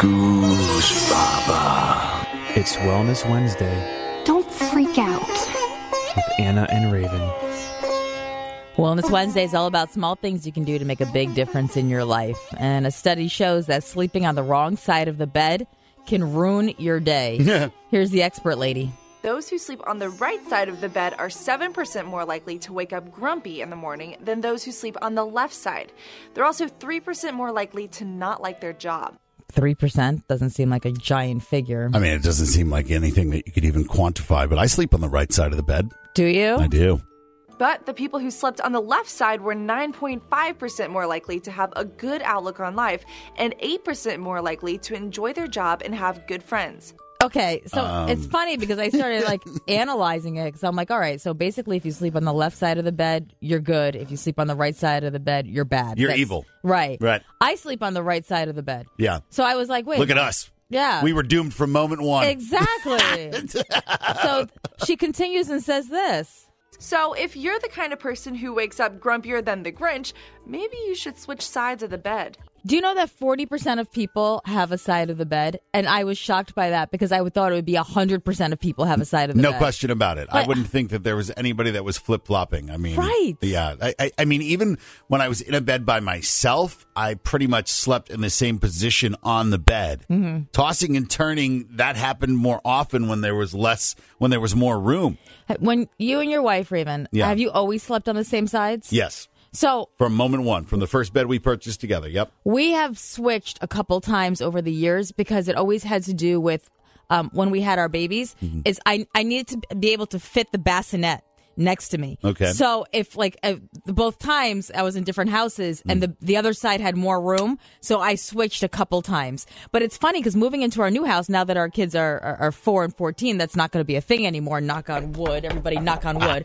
Goose Baba. It's Wellness Wednesday Don't freak out. with Anna and Raven. Wellness Wednesday is all about small things you can do to make a big difference in your life. And a study shows that sleeping on the wrong side of the bed can ruin your day. Here's the expert lady. Those who sleep on the right side of the bed are 7% more likely to wake up grumpy in the morning than those who sleep on the left side. They're also 3% more likely to not like their job. 3% doesn't seem like a giant figure. I mean, it doesn't seem like anything that you could even quantify, but I sleep on the right side of the bed. Do you? I do. But the people who slept on the left side were 9.5% more likely to have a good outlook on life and 8% more likely to enjoy their job and have good friends. Okay, so it's funny because I started analyzing it because I'm like, all right, so basically if you sleep on the left side of the bed, you're good. If you sleep on the right side of the bed, you're bad. You're evil. Right. Right. I sleep on the right side of the bed. Yeah. So I was like, wait. Look at us. Yeah. We were doomed from moment one. Exactly. So she continues and says this. So if you're the kind of person who wakes up grumpier than the Grinch, maybe you should switch sides of the bed. Do you know that 40% of people have a side of the bed? And I was shocked by that because I thought it would be 100% of people have a side of the bed. No question about it. I wouldn't think that there was anybody that was flip-flopping. I mean, right. Yeah. I mean, even when I was in a bed by myself, I pretty much slept in the same position on the bed. Mm-hmm. Tossing and turning, that happened more often when there was more room. When you and your wife, Raven, have you always slept on the same sides? Yes. So from moment one, from the first bed we purchased together. Yep. We have switched a couple times over the years because it always had to do with when we had our babies. Mm-hmm. Is I needed to be able to fit the bassinet next to me. Okay. So if both times I was in different houses and the other side had more room, so I switched a couple times. But it's funny because moving into our new house now that our kids are 4 and 14, that's not going to be a thing anymore. Knock on wood. Everybody knock on wood.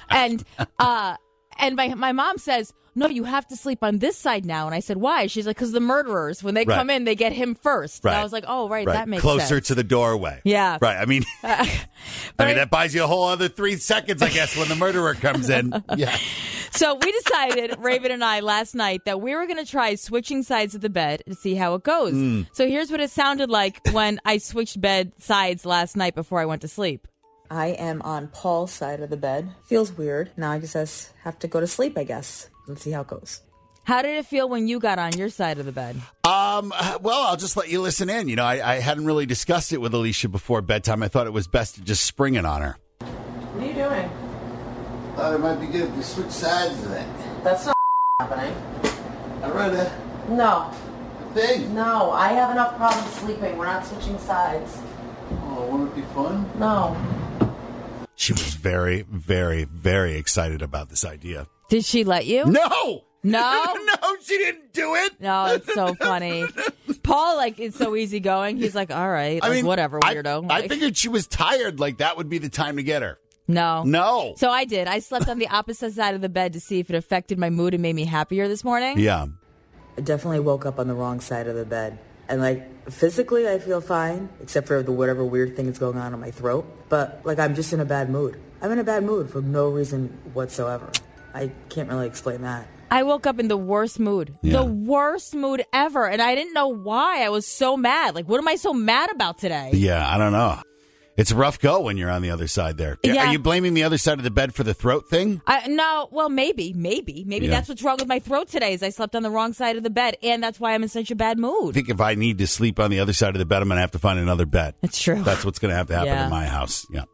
And my mom says, no, you have to sleep on this side now. And I said, why? She's like, because the murderers, when they come in, they get him first. Right. And I was like, oh, right, that makes sense. sense. Closer to the doorway. Yeah. Right. I mean, that buys you a whole other 3 seconds, I guess, when the murderer comes in. Yeah. So we decided, Raven and I, last night, that we were going to try switching sides of the bed to see how it goes. So here's what it sounded like when I switched bed sides last night before I went to sleep. I am on Paul's side of the bed. Feels weird. Now I just have to go to sleep, I guess. Let's see how it goes. How did it feel when you got on your side of the bed? Well, I'll just let you listen in. You know, I hadn't really discussed it with Alicia before bedtime. I thought it was best to just spring it on her. What are you doing? Thought it might be good to switch sides of it. That's not happening. I read a No. thing. No, I have enough problems sleeping. We're not switching sides. Oh, won't it be fun? No. She was very, very, very excited about this idea. Did she let you? No! No? No, she didn't do it. No, it's so funny. Paul, is so easygoing. He's like, all right, whatever, weirdo. I figured she was tired. That would be the time to get her. No. No. So I did. I slept on the opposite side of the bed to see if it affected my mood and made me happier this morning. Yeah. I definitely woke up on the wrong side of the bed. And physically I feel fine, except for whatever weird thing is going on in my throat. But I'm just in a bad mood. I'm in a bad mood for no reason whatsoever. I can't really explain that. I woke up in the worst mood. Yeah. The worst mood ever. And I didn't know why. I was so mad. What am I so mad about today? Yeah, I don't know. It's a rough go when you're on the other side there. Yeah. Are you blaming the other side of the bed for the throat thing? No, well, maybe. Yeah. That's what's wrong with my throat today is I slept on the wrong side of the bed, and that's why I'm in such a bad I mood. think if I need to sleep on the other side of the bed, I'm going to have to find another bed. It's true. That's what's going to have to happen Yeah. in my house. Yeah.